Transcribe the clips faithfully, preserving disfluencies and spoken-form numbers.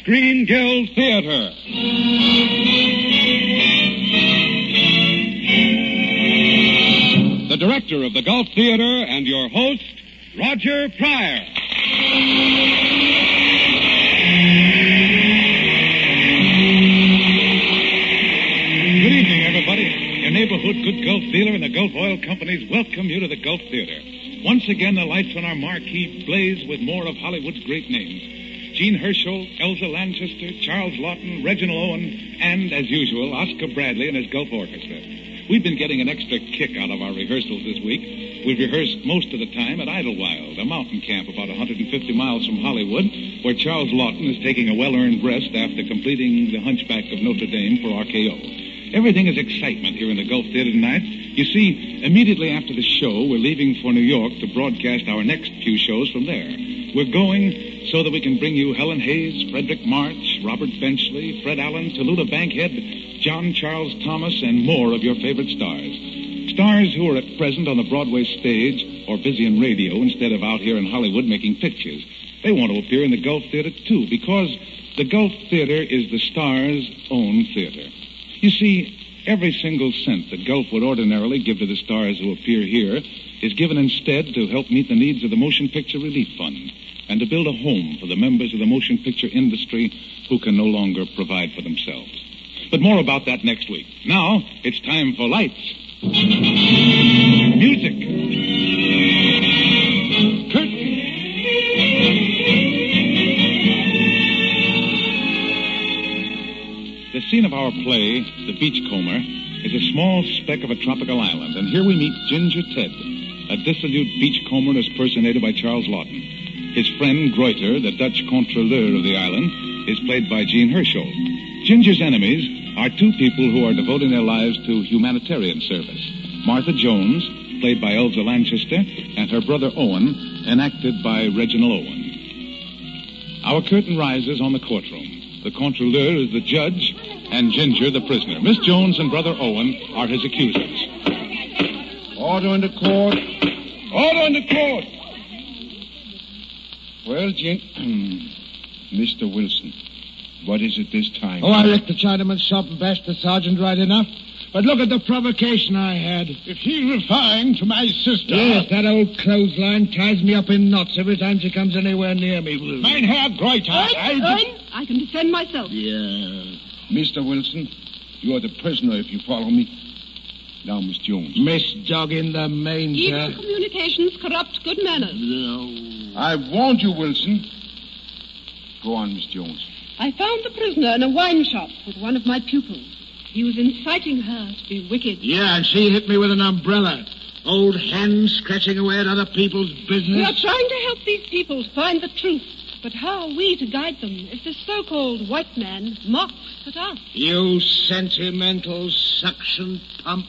Screen Guild Theater. The director of the Gulf Theater and your host, Roger Pryor. Good evening, everybody. Your neighborhood good Gulf dealer and the Gulf Oil Companies welcome you to the Gulf Theater. Once again, the lights on our marquee blaze with more of Hollywood's great names. Jean Herschel, Elza Lanchester, Charles Lawton, Reginald Owen, and, as usual, Oscar Bradley and his Gulf Orchestra. We've been getting an extra kick out of our rehearsals this week. We've rehearsed most of the time at Idlewild, a mountain camp about one hundred fifty miles from Hollywood, where Charles Lawton is taking a well-earned rest after completing The Hunchback of Notre Dame for R K O. Everything is excitement here in the Gulf Theater tonight. You see, immediately after the show, we're leaving for New York to broadcast our next few shows from there. We're going so that we can bring you Helen Hayes, Frederick March, Robert Benchley, Fred Allen, Tallulah Bankhead, John Charles Thomas, and more of your favorite stars. Stars who are at present on the Broadway stage or busy in radio instead of out here in Hollywood making pictures. They want to appear in the Gulf Theater, too, because the Gulf Theater is the star's own theater. You see, every single cent that Gulf would ordinarily give to the stars who appear here is given instead to help meet the needs of the Motion Picture Relief Fund and to build a home for the members of the motion picture industry who can no longer provide for themselves. But more about that next week. Now, it's time for lights. Music. Curtain. The scene of our play, The Beachcomber, is a small speck of a tropical island, and here we meet Ginger Ted, a dissolute beachcomber as personated by Charles Lawton. His friend, Gruyter, the Dutch controleur of the island, is played by Jean Herschel. Ginger's enemies are two people who are devoting their lives to humanitarian service. Martha Jones, played by Elza Lanchester, and her brother Owen, enacted by Reginald Owen. Our curtain rises on the courtroom. The controleur is the judge, and Ginger the prisoner. Miss Jones and Brother Owen are his accusers. Order in the court. Order in the court. Well, Gin... Mister Wilson, what is it this time? Oh, I wrecked the Chinaman's shop and bashed the sergeant right enough. But look at the provocation I had. If he's referring to my sister... Yes, that old clothesline ties me up in knots every time she comes anywhere near me. Mein Herr Gruyter, I... Owen, I can defend myself. Yeah. Mister Wilson, you are the prisoner if you follow me. Now, Miss Jones. Miss Dog in the manger. Evil communications corrupt good manners. No. I warned you, Wilson. Go on, Miss Jones. I found the prisoner in a wine shop with one of my pupils. He was inciting her to be wicked. Yeah, and she hit me with an umbrella. Old hen scratching away at other people's business. We are trying to help these people find the truth. But how are we to guide them if this so-called white man mocks at us? You sentimental suction pump.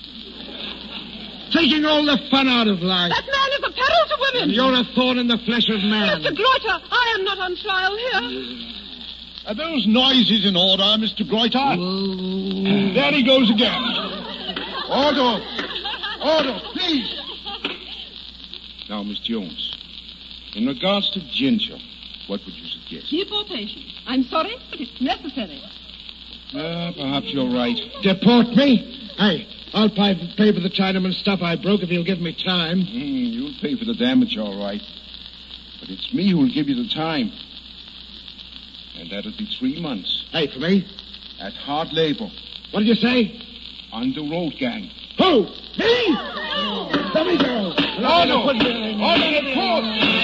Taking all the fun out of life. That man is a peril to women. And you're a thorn in the flesh of man. Mister Gruyter, I am not on trial here. Are those noises in order, Mister Gruyter? Whoa. There he goes again. Order. Order, please. Now, Miss Jones, in regards to Ginger, what would you suggest? Deportation. I'm sorry, but it's necessary. Uh, perhaps you're right. Deport me? Hey, I'll pay, pay for the Chinaman's stuff I broke if he'll give me time. Mm, you'll pay for the damage, all right. But it's me who'll give you the time. And that'll be three months. Hey, for me? At hard labor. What did you say? On the road gang. Who? Me? Let me go. Order! Order in the court!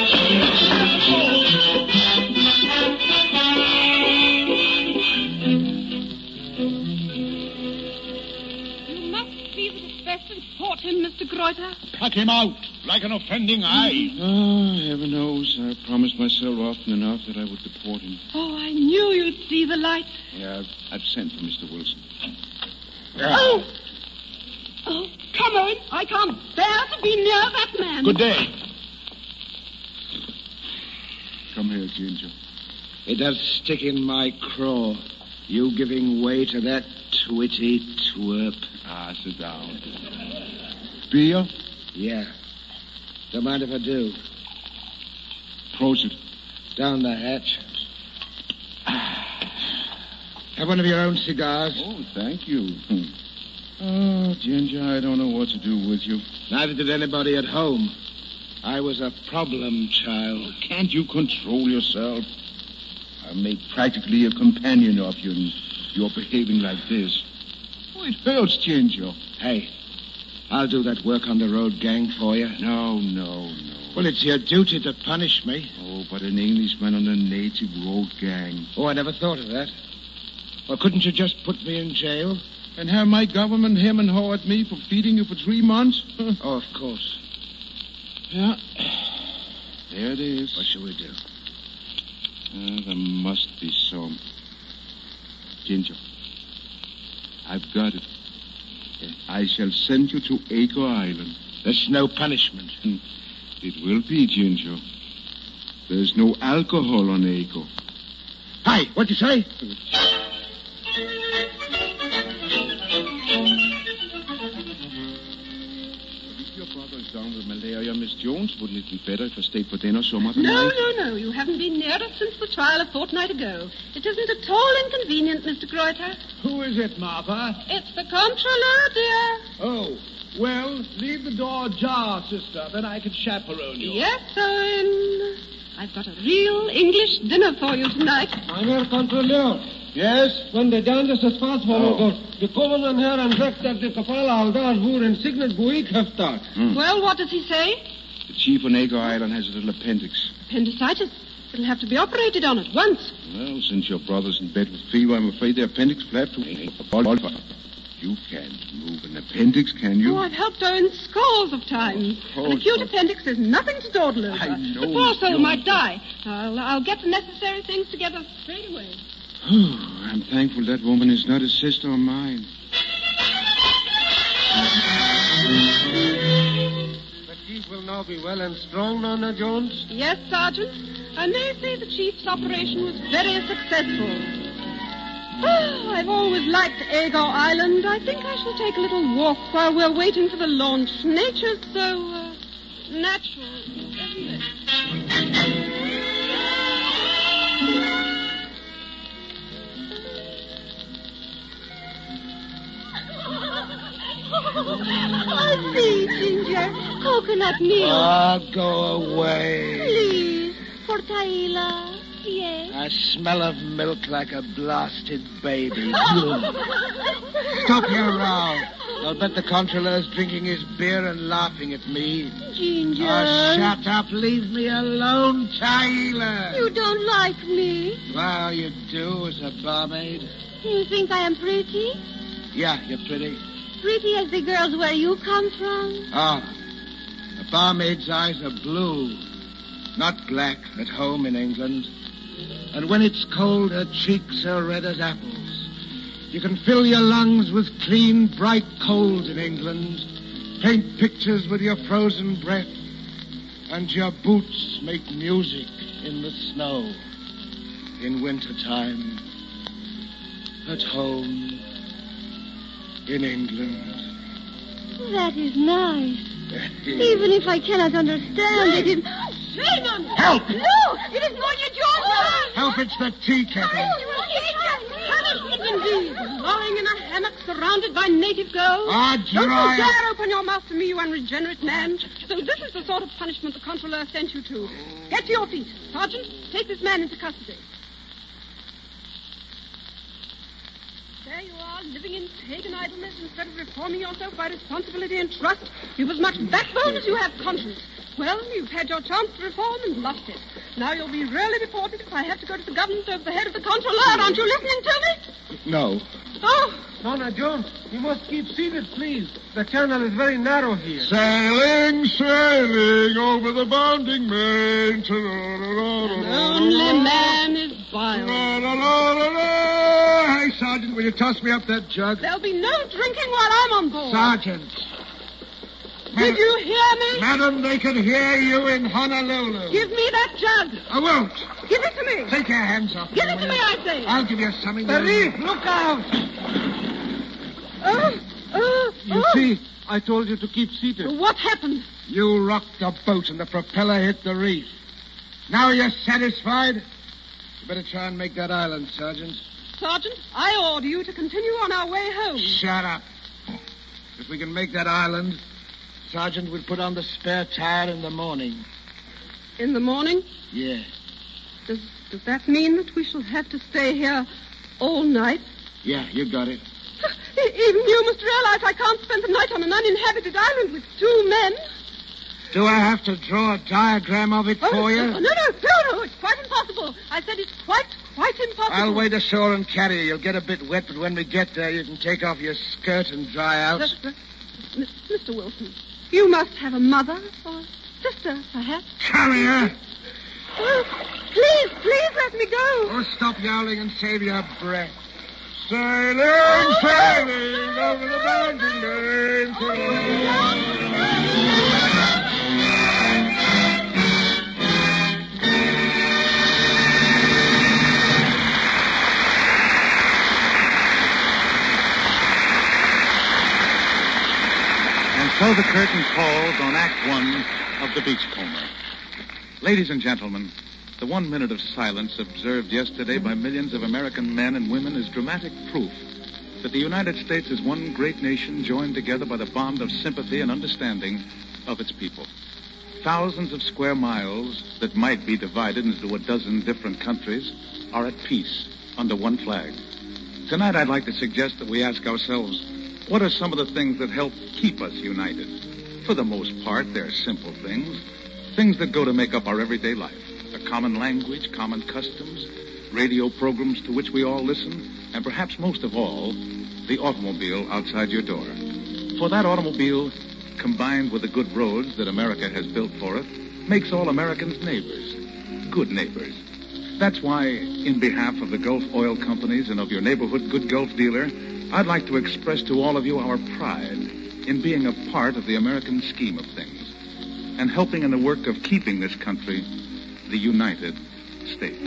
You must be the best and support him, Mister Gruyter. Cut him out like an offending eye. Oh, heaven knows. I promised myself often enough that I would deport him. Oh, I knew you'd see the light. Yeah, I've, I've sent for Mister Wilson. Oh! Oh, come on. I can't bear to be near that man. Good day. Come here, Ginger. It does stick in my craw. You giving way to that twitty twerp. Ah, sit down. Beer? Yeah. Don't mind if I do. Prosit. Down the hatch. Have one of your own cigars. Oh, thank you. Oh, Ginger, I don't know what to do with you. Neither did anybody at home. I was a problem child. Can't you control yourself? I've made practically a companion of you, and you're behaving like this. Oh, it hurts, Ginger. Hey, I'll do that work on the road gang for you. No, no, no. Well, it's your duty to punish me. Oh, but an Englishman on a native road gang. Oh, I never thought of that. Well, couldn't you just put me in jail? And have my government hem and haw at me for feeding you for three months? Oh, of course. Yeah. There it is. What shall we do? Uh, there must be some. Ginger, I've got it. I shall send you to Acre Island. There's no punishment. It will be, Ginger. There's no alcohol on Acre. Hi, what'd you say? If your brother's down with malaria, Miss Jones, wouldn't it be better if I stayed for dinner some other No, night? no, no. You haven't been near us since the trial a fortnight ago. It isn't at all inconvenient, Mister Greuter. Who is it, Martha? It's the Controller, dear. Oh, well, leave the door ajar, sister. Then I can chaperone you. Yes, Owen. I've got a real English dinner for you tonight. Mein Herr Kontrolleur. Yes? When the Dandes das Fassvermögen gekommen an Herrn sagt, dass die Kapellhalter wurden signet buik heftar. Well, what does he say? The chief on Acre Island has a little appendix. Appendicitis. It'll have to be operated on at once. Well, since your brother's in bed with fever, I'm afraid the appendix will have to... You can't move an appendix, can you? Oh, I've helped Owen scores of times. Oh, An acute oh. appendix is nothing to dawdle over. I know, The poor soul Joe. might die. I'll, I'll get the necessary things together straight away. I'm thankful that woman is not a sister of mine. The chief will now be well and strong, Nonna Jones. Yes, Sergeant. I may say the chief's operation was very successful. Oh, I've always liked Agar Island. I think I shall take a little walk while we're waiting for the launch. Nature's so uh, natural, isn't it? Oh, see, Ginger. Coconut meal. Ah, go away. Please, for Taila. Yes. I smell of milk like a blasted baby. Stop your row. I'll bet the Controlleur's drinking his beer and laughing at me. Ginger. Oh, shut up. Leave me alone, Taylor. You don't like me. Well, you do as a barmaid. You think I am pretty? Yeah, you're pretty. Pretty as the girls where you come from? Ah, a barmaid's eyes are blue, not black at home in England. And when it's cold, her cheeks are red as apples. You can fill your lungs with clean, bright cold in England, paint pictures with your frozen breath, and your boots make music in the snow in wintertime. At home in England. That is nice. Even if I cannot understand it, it... Shame on you! Help! No! It is Moya Georgia! Help, it's the tea kettle. Punishment indeed. Lying in a hammock surrounded by native girls. Ah, Don't you dry up. dare open your mouth to me, you unregenerate man. So this is the sort of punishment the Controller sent you to. Get to your feet. Sergeant, take this man into custody. There you are, living in pagan idleness instead of reforming yourself by responsibility and trust. You've as much backbone as you have conscience. Well, you've had your chance to reform and lost it. Now you'll be really reported if I have to go to the government over the head of the Controller. Aren't you listening to me? No. Oh, Nonna Jones, you must keep seated, please. The channel is very narrow here. Sailing, sailing over the bounding main. the only man is vile. Hey, Sergeant, will you toss me up that jug? There'll be no drinking while I'm on board. Sergeant. Did you hear me? Madam, they can hear you in Honolulu. Give me that jug. I won't. Give it to me. Take your hands off Give me, it to will me, you? I say. I'll give you something. The to- reef, look out! Oh, oh, You oh. see, I told you to keep seated. What happened? You rocked the boat and the propeller hit the reef. Now you're satisfied? You better try and make that island, Sergeant. Sergeant, I order you to continue on our way home. Shut up. If we can make that island, Sergeant would put on the spare tire in the morning. In the morning? Yeah. Does, does that mean that we shall have to stay here all night? Yeah, you got it. Even you must realize I can't spend the night on an uninhabited island with two men. Do I have to draw a diagram of it oh, for you? No, no, no, no, it's quite impossible. I said it's quite, quite impossible. I'll wait ashore and carry you. You'll get a bit wet, but when we get there, you can take off your skirt and dry out. Uh, uh, Mister Wilson, you must have a mother or a sister, perhaps. Come here. Oh, please, please let me go. Oh, stop yowling and save your breath. Sailing, oh, sailing no, over the mountain range. Oh, And so the curtain falls on Act One of The Beachcomber. Ladies and gentlemen, the one minute of silence observed yesterday by millions of American men and women is dramatic proof that the United States is one great nation joined together by the bond of sympathy and understanding of its people. Thousands of square miles that might be divided into a dozen different countries are at peace under one flag. Tonight I'd like to suggest that we ask ourselves, what are some of the things that help keep us united? For the most part, they're simple things, things that go to make up our everyday life. A common language, common customs, radio programs to which we all listen, and perhaps most of all, the automobile outside your door. For that automobile, combined with the good roads that America has built for it, makes all Americans neighbors, good neighbors. That's why, in behalf of the Gulf Oil Companies and of your neighborhood good Gulf dealer, I'd like to express to all of you our pride in being a part of the American scheme of things and helping in the work of keeping this country the United States.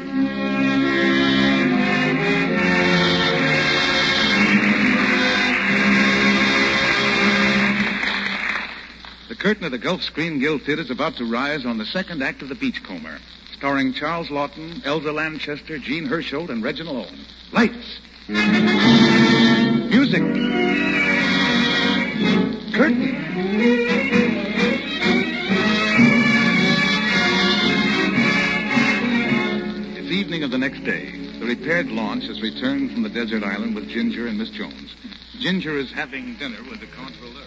The curtain of the Gulf Screen Guild Theater is about to rise on the second act of The Beachcomber, starring Charles Lawton, Elza Lanchester, Jean Hersholt, and Reginald Owen. Lights. Music. Curtain. It's evening of the next day. The repaired launch has returned from the desert island with Ginger and Miss Jones. Ginger is having dinner with the controller.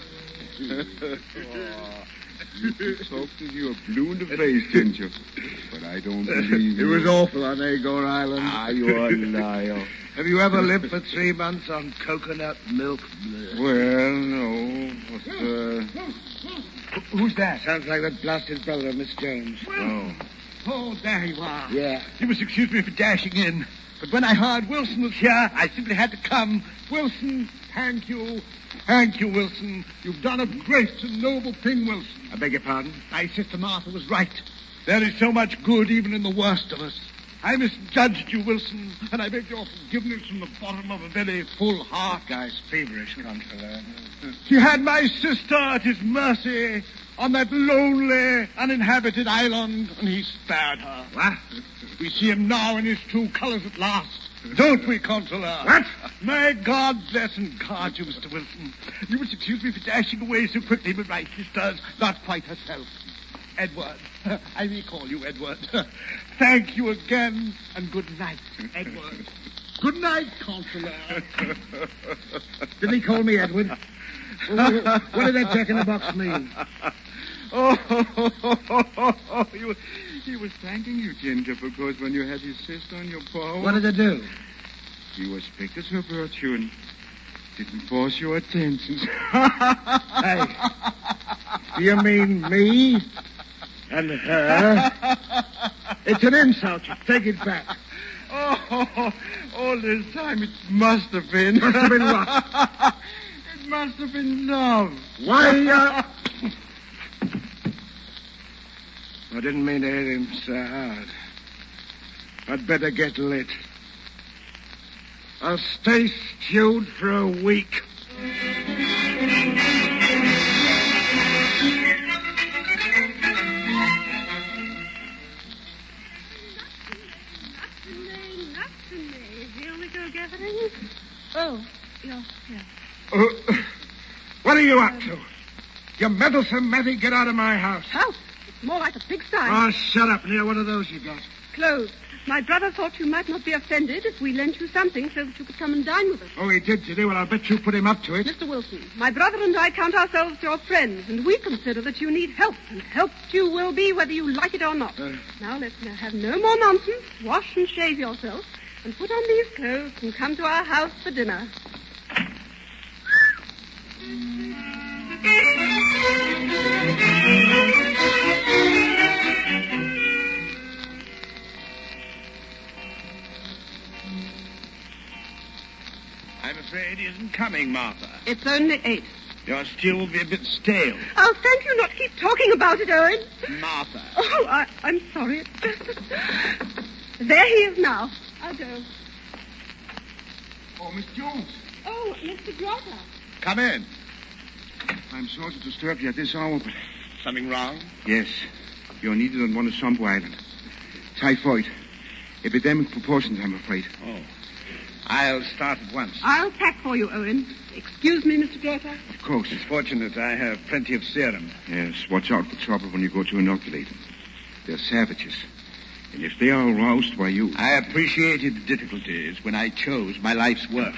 Oh, you talk to you a blue in the face, Ginger. But I don't believe It you. was awful on Agor Island. Ah, you're a liar. Have you ever lived for three months on coconut milk? Well, no. But, uh... Who's that? Sounds like that blasted brother of Miss Jones. Oh. Oh, there you are. Yeah. You must excuse me for dashing in. But when I heard Wilson was here, I simply had to come. Wilson, thank you. Thank you, Wilson. You've done a great and noble thing, Wilson. I beg your pardon? My sister Martha was right. There is so much good even in the worst of us. I misjudged you, Wilson, and I beg your forgiveness from the bottom of a very full heart. Guy's feverish, Controller. He had my sister at his mercy on that lonely, uninhabited island, and he spared her. What? We see him now in his true colors at last. Don't we, Controller? What? May God bless and guard you, Mister Wilson. You must excuse me for dashing away so quickly, but my sister's not quite herself. Edward. I may call you Edward. Thank you again, and good night, Edward. Good night, Controller. Did he call me Edward? What did that jack in the box mean? Oh, oh, oh, oh, oh. He, was, he was thanking you, Ginger, because when you had his sister on your paw... What did it do? He respected her virtue and didn't force your attentions. Hey, do you mean me and her? It's an insult. You take it back. Oh, all this time it must have been. Must have been what? It must have been love. Why, uh... I didn't mean to hit him so hard. I'd better get lit. I'll stay stewed for a week. Here we go are you up to? You meddlesome Matty, get out of my house. House? It's more like a pigsty. Oh, shut up, Neil. What are those you got? Clothes. My brother thought you might not be offended if we lent you something so that you could come and dine with us. Oh, he did, did he? Well, I'll bet you put him up to it. Mister Wilson, my brother and I count ourselves your friends, and we consider that you need help, and helped you will be whether you like it or not. Uh, now, let's have no more nonsense. Wash and shave yourself, and put on these clothes and come to our house for dinner. I'm afraid he isn't coming, Martha. It's only eight. Your stew will be a bit stale. Oh, thank you. Not keep talking about it, Owen. Martha. Oh, I, I'm sorry. There he is now. I'll go. Oh, Miss Jones. Oh, Mister Grotter. Come in. I'm sorry to disturb you at this hour, but... Something wrong? Yes. You're needed on one of Sambo Island. Typhoid. Epidemic proportions, I'm afraid. Oh. I'll start at once. I'll pack for you, Owen. Excuse me, Mister Grotter. Of course. It's fortunate I have plenty of serum. Yes, watch out for trouble when you go to inoculate them. They're savages. And if they are aroused, why you... I appreciated the difficulties when I chose my life's work.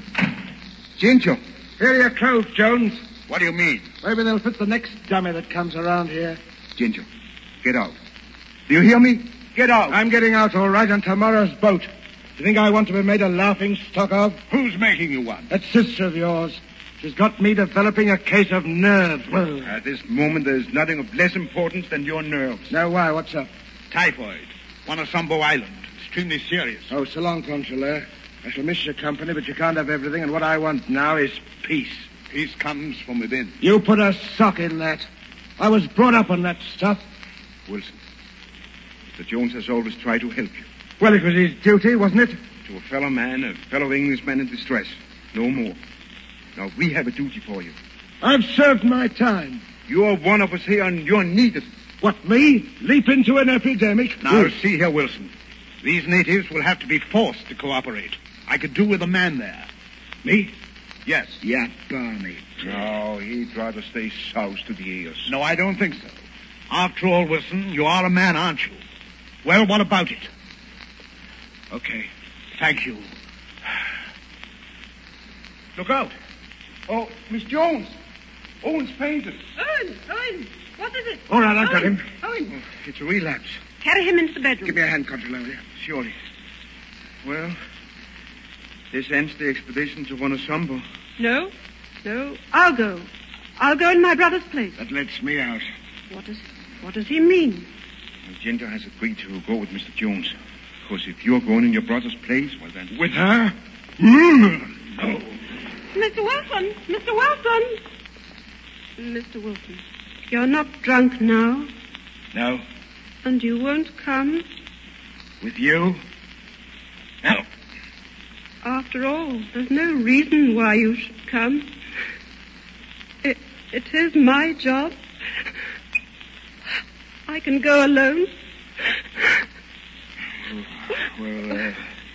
Ginger, here are your clothes, Jones. What do you mean? Maybe they'll fit the next dummy that comes around here. Ginger, get out. Do you hear me? Get out. I'm getting out all right on tomorrow's boat. Do you think I want to be made a laughing stock of? Who's making you one? That sister of yours. She's got me developing a case of nerves. Well, at this moment, there's nothing of less importance than your nerves. Now, why? What's up? Typhoid. One of Sambo Island. Extremely serious. Oh, so long, Consular. I shall miss your company, but you can't have everything, and what I want now is peace. Peace comes from within. You put a sock in that. I was brought up on that stuff. Wilson, Mister Jones has always tried to help you. Well, it was his duty, wasn't it? To a fellow man, a fellow Englishman in distress. No more. Now, we have a duty for you. I've served my time. You're one of us here, and you're needed. What, me? Leap into an epidemic? Now, Ooh. see here, Wilson. These natives will have to be forced to cooperate. I could do with a man there. Me? Yes. Yeah, Barney. No, he'd rather stay south to the ears. No, I don't think so. After all, Wilson, you are a man, aren't you? Well, what about it? Okay. Thank you. Look out. Oh, Miss Jones. Owen's fainted. Owen, Owen, what is it? All right, I've got him. Owen. Oh, it's a relapse. Carry him into the bedroom. Give me a hand, Consular, will you? Surely. Well, this ends the expedition to Wanasumbo. No, no, I'll go. I'll go in my brother's place. That lets me out. What does, what does he mean? Well, Ginger has agreed to go with Mister Jones. Of course, if you're going in your brother's place, well then... With her? No. Mister Wilson! Mister Wilson! Mister Wilson, you're not drunk now? No. And you won't come? With you? No. After all, there's no reason why you should come. It, it is my job. I can go alone. Well, uh...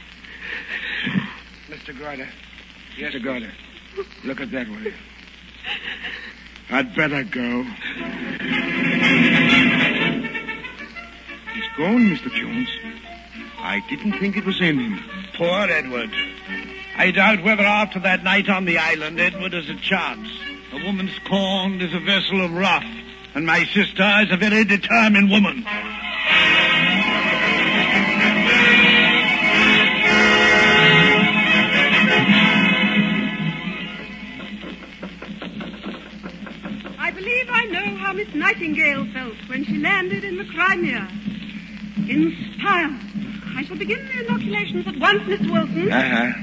Mister Grotter. Yes, Mister Grotter. Look at that, will you? I'd better go. He's gone, Mister Jones. I didn't think it was in him. Poor Edward. I doubt whether after that night on the island, Edward has a chance. A woman scorned is a vessel of wrath, and my sister is a very determined woman. I believe I know how Miss Nightingale felt when she landed in the Crimea. In style. I shall begin the inoculations at once, Mister Wilson. Uh-huh.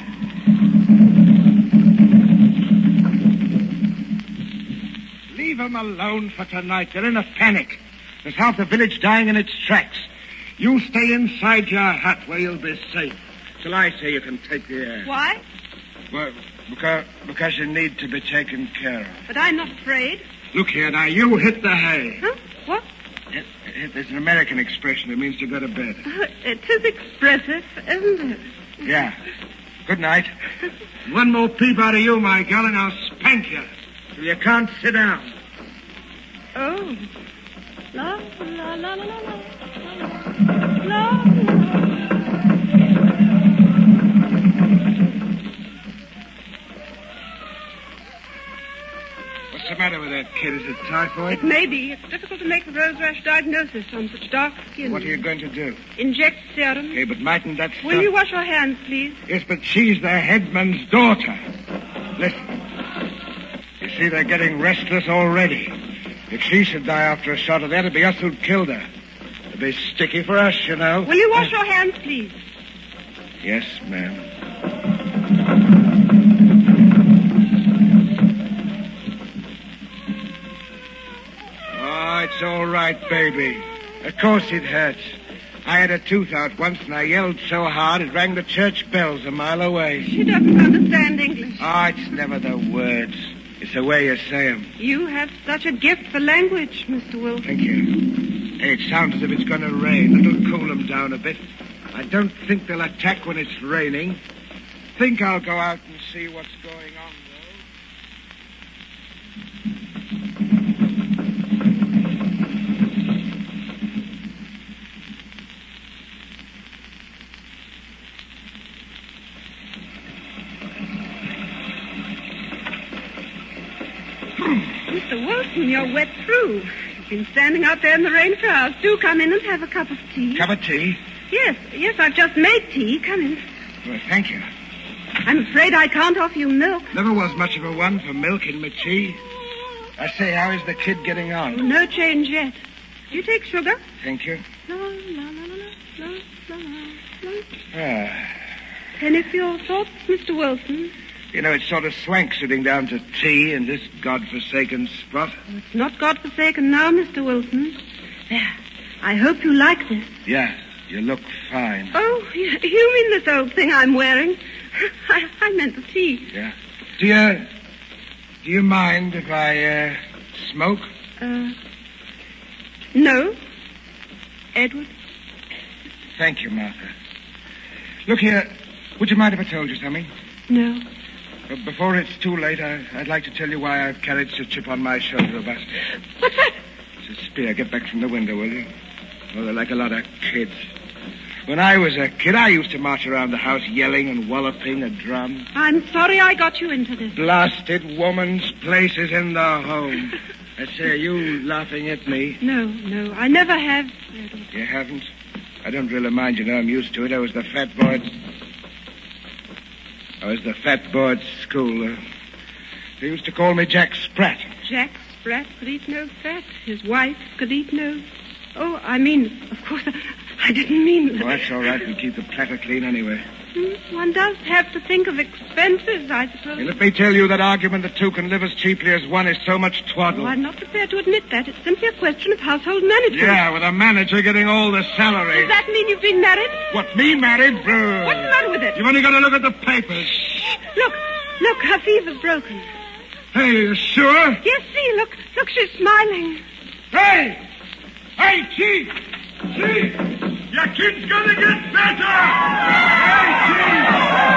Leave them alone for tonight. They're in a panic. There's half the village dying in its tracks. You stay inside your hut where you'll be safe. Till I say you can take the air. Why? Well, because, because you need to be taken care of. But I'm not afraid. Look here now, you hit the hay. Huh? What? It, it, it's an American expression. It means to go to bed. Uh, it is expressive, isn't it? Yeah. Good night. One more peep out of you, my girl, and I'll spank you. Well, you can't sit down. Oh. La, la, la, la, la, la, la, la. What's the matter with that kid? Is it typhoid? It may be. It's difficult to make the rose rash diagnosis on such dark skin. What are you going to do? Inject serum. Okay, but mightn't that stuff... Will you wash your hands, please? Yes, but she's the headman's daughter. Listen. You see, they're getting restless already. If she should die after a shot of that, it'd be us who'd killed her. It'd be sticky for us, you know. Will you wash your hands, please? Yes, ma'am. Oh, it's all right, baby. Of course it hurts. I had a tooth out once, and I yelled so hard it rang the church bells a mile away. She doesn't understand English. Oh, it's never the words. It's the way you say them. You have such a gift for language, Mister Wilson. Thank you. Hey, it sounds as if it's going to rain. It'll cool them down a bit. I don't think they'll attack when it's raining. Think I'll go out and see what's going on, Mister Wilson, you're wet through. You've been standing out there in the rain for hours. Do come in and have a cup of tea. Cup of tea? Yes, yes, I've just made tea. Come in. Well, thank you. I'm afraid I can't offer you milk. Never was much of a one for milk in my tea. I say, how is the kid getting on? No change yet. Do you take sugar? Thank you. La, la, la, la, la, la, la, la. Ah. Any for your thoughts, Mister Wilson? You know, it's sort of swank sitting down to tea in this godforsaken spot. Oh, it's not godforsaken now, Mister Wilson. There. I hope you like this. Yeah, you look fine. Oh, you, you mean this old thing I'm wearing? I, I meant the tea. Yeah. Do you... Do you mind if I, uh, smoke? Uh... No. Edward? Thank you, Martha. Look here, would you mind if I told you something? No. But before it's too late, I, I'd like to tell you why I've carried such a chip on my shoulder about... What's that? It's a spear. Get back from the window, will you? Oh, they're like a lot of kids. When I was a kid, I used to march around the house yelling and walloping a drum. I'm sorry I got you into this. Blasted woman's place is in the home. I say, are you laughing at me? No, no, I never have, Edward. You haven't? I don't really mind, you know. I'm used to it. I was the fat boy at... I was the fat boy at school. Uh, they used to call me Jack Spratt. Jack Spratt could eat no fat. His wife could eat no... Oh, I mean, of course, I didn't mean that. Oh, that's all right. We'll keep the platter clean anyway. Hmm, one does have to think of expenses, I suppose. Hey, let me tell you that argument that two can live as cheaply as one is so much twaddle. Oh, I'm not prepared to admit that. It's simply a question of household management. Yeah, with a manager getting all the salary. Does that mean you've been married? What, me married? Brr. What's the matter with it? You've only got to look at the papers. Look, look, her fever's broken. Hey, you sure? Yes, see, look, look, she's smiling. Hey! Hey, Chief! Chief! Your kid's gonna get better! Hey, Chief!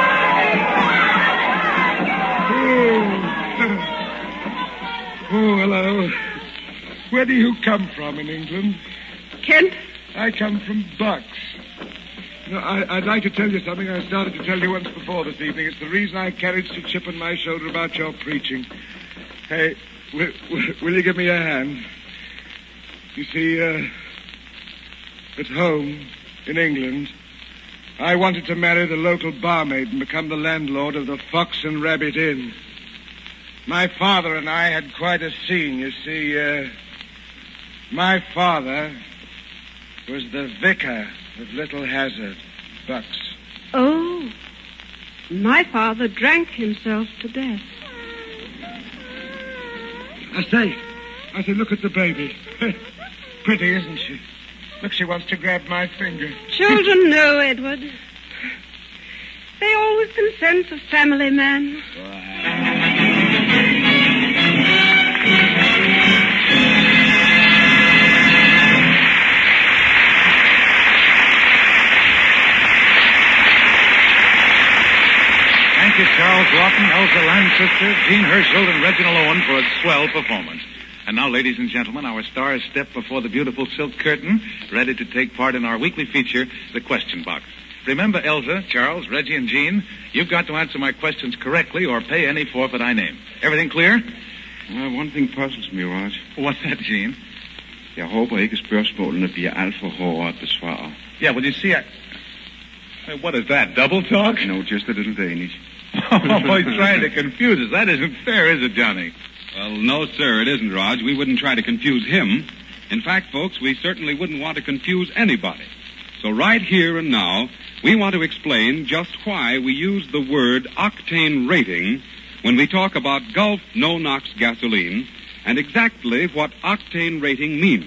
Oh. Oh, hello. Where do you come from in England? Kent? I come from Bucks. You know, I, I'd like to tell you something I started to tell you once before this evening. It's the reason I carried such a chip on my shoulder about your preaching. Hey, will, will, will you give me a hand? You see, uh, at home in England, I wanted to marry the local barmaid and become the landlord of the Fox and Rabbit Inn. My father and I had quite a scene. You see, uh, my father was the vicar of Little Hazard, Bucks. Oh, my father drank himself to death. I say, I say, look at the baby. Pretty, isn't she? Look, she wants to grab my finger. Children know, Edward. They always can sense a family man. Thank you, Charles Lawton, Elsa Lanchester. orchestra, Gene Herschel and Reginald Owen for a swell performance. And now, ladies and gentlemen, our stars step before the beautiful silk curtain, ready to take part in our weekly feature, The Question Box. Remember, Elsa, Charles, Reggie, and Gene, you've got to answer my questions correctly or pay any forfeit I name. Everything clear? Well, one thing puzzles me, Raj. What's that, Gene? Jeg håber ikke spørgsmålene bliver alt for hårde at besvare. Yeah, well, you see, I... Hey, what is that, double talk? No, just a little Danish. Oh, he's trying to confuse us. That isn't fair, is it, Johnny? Well, no, sir, it isn't, Raj. We wouldn't try to confuse him. In fact, folks, we certainly wouldn't want to confuse anybody. So right here and now, we want to explain just why we use the word octane rating when we talk about Gulf no-NOx gasoline and exactly what octane rating means.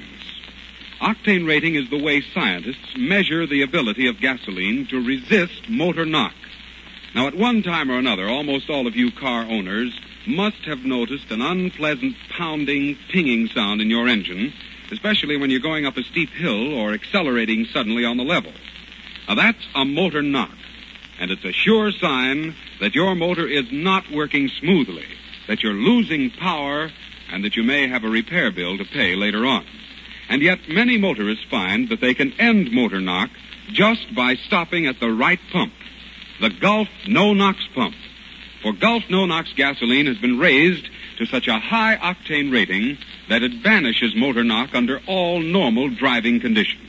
Octane rating is the way scientists measure the ability of gasoline to resist motor knock. Now, at one time or another, almost all of you car owners must have noticed an unpleasant pounding, pinging sound in your engine, especially when you're going up a steep hill or accelerating suddenly on the level. Now, that's a motor knock, and it's a sure sign that your motor is not working smoothly, that you're losing power, and that you may have a repair bill to pay later on. And yet, many motorists find that they can end motor knock just by stopping at the right pump, the Gulf no-NOx pump. For Gulf no-NOx gasoline has been raised to such a high octane rating that it banishes motor knock under all normal driving conditions.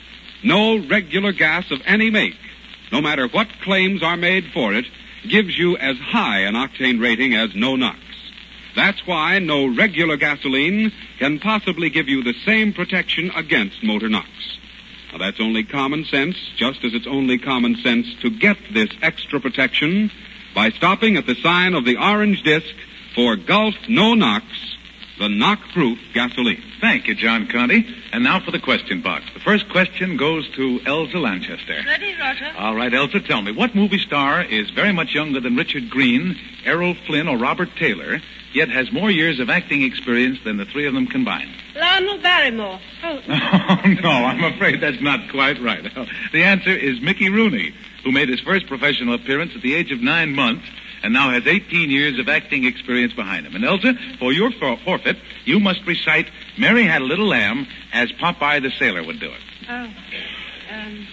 No regular gas of any make, no matter what claims are made for it, gives you as high an octane rating as no-NOx. That's why no regular gasoline can possibly give you the same protection against motor knox. Now, that's only common sense, just as it's only common sense to get this extra protection by stopping at the sign of the orange disc for Gulf no-NOx, the knock-proof gasoline. Thank you, John Conte. And now for the question box. The first question goes to Elsa Lanchester. Ready, Roger. All right, Elsa, tell me, what movie star is very much younger than Richard Green, Errol Flynn, or Robert Taylor, yet has more years of acting experience than the three of them combined? Lionel Barrymore. Oh. Oh, no, I'm afraid that's not quite right. The answer is Mickey Rooney, who made his first professional appearance at the age of nine months and now has eighteen years of acting experience behind him. And Elsa, for your for- forfeit, you must recite Mary Had a Little Lamb as Popeye the Sailor would do it. Oh. Um.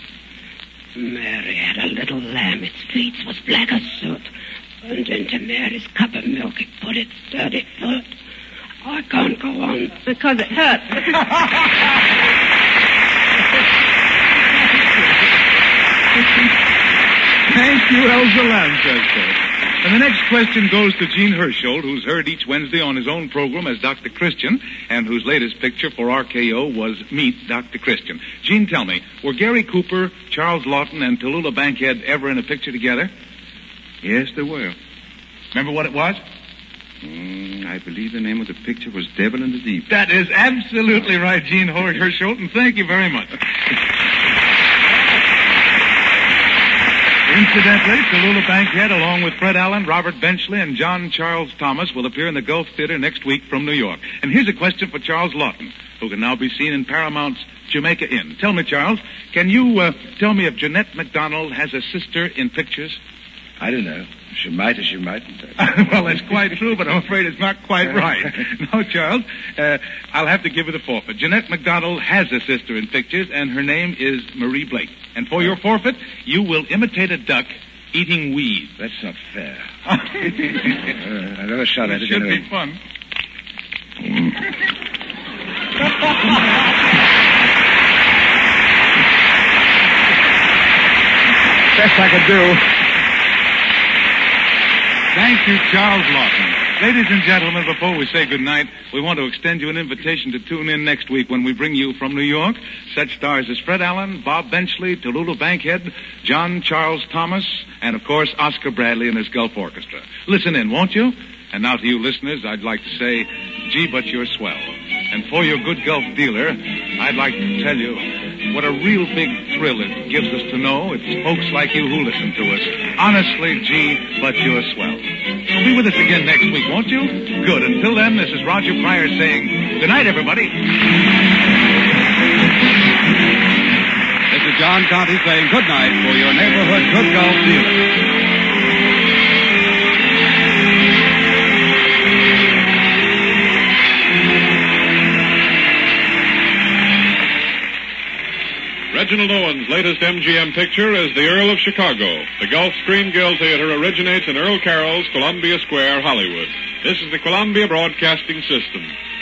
Mary had a little lamb. Its feet was black as soot. And into Mary's cup of milk it put its dirty foot. I can't go on. Because it hurts. Thank you, Elsa Lanchester. And the next question goes to Gene Herschel, who's heard each Wednesday on his own program as Doctor Christian, and whose latest picture for R K O was Meet Doctor Christian. Gene, tell me, were Gary Cooper, Charles Lawton, and Tallulah Bankhead ever in a picture together? Yes, they were. Remember what it was? Mm, I believe the name of the picture was Devil in the Deep. That is absolutely right, Gene Herschel, and thank you very much. Incidentally, Tallulah Bankhead, along with Fred Allen, Robert Benchley, and John Charles Thomas, will appear in the Gulf Theater next week from New York. And here's a question for Charles Lawton, who can now be seen in Paramount's Jamaica Inn. Tell me, Charles, can you uh, tell me if Jeanette MacDonald has a sister in pictures? I don't know. She might or she mightn't. Well, that's quite true, but I'm afraid it's not quite right. No, Charles, uh, I'll have to give you the forfeit. Jeanette MacDonald has a sister in pictures, and her name is Marie Blake. And for your forfeit, you will imitate a duck eating weeds. That's not fair. uh, I've never shot at it. It should anyway. be fun. Best I could do. Thank you, Charles Lawton. Ladies and gentlemen, before we say goodnight, we want to extend you an invitation to tune in next week when we bring you from New York such stars as Fred Allen, Bob Benchley, Tallulah Bankhead, John Charles Thomas, and, of course, Oscar Bradley and his Gulf Orchestra. Listen in, won't you? And now to you listeners, I'd like to say, gee, but you're swell. And for your good Gulf dealer, I'd like to tell you what a real big thrill it gives us to know it's folks like you who listen to us. Honestly, gee, but you're swell. So be with us again next week, won't you? Good. Until then, this is Roger Pryor saying, good night, everybody. This is John Conte saying good night for your neighborhood Good Gulf dealer. latest M G M picture is The Earl of Chicago. The Gulf Screen Guild Theater originates in Earl Carroll's Columbia Square, Hollywood. This is the Columbia Broadcasting System.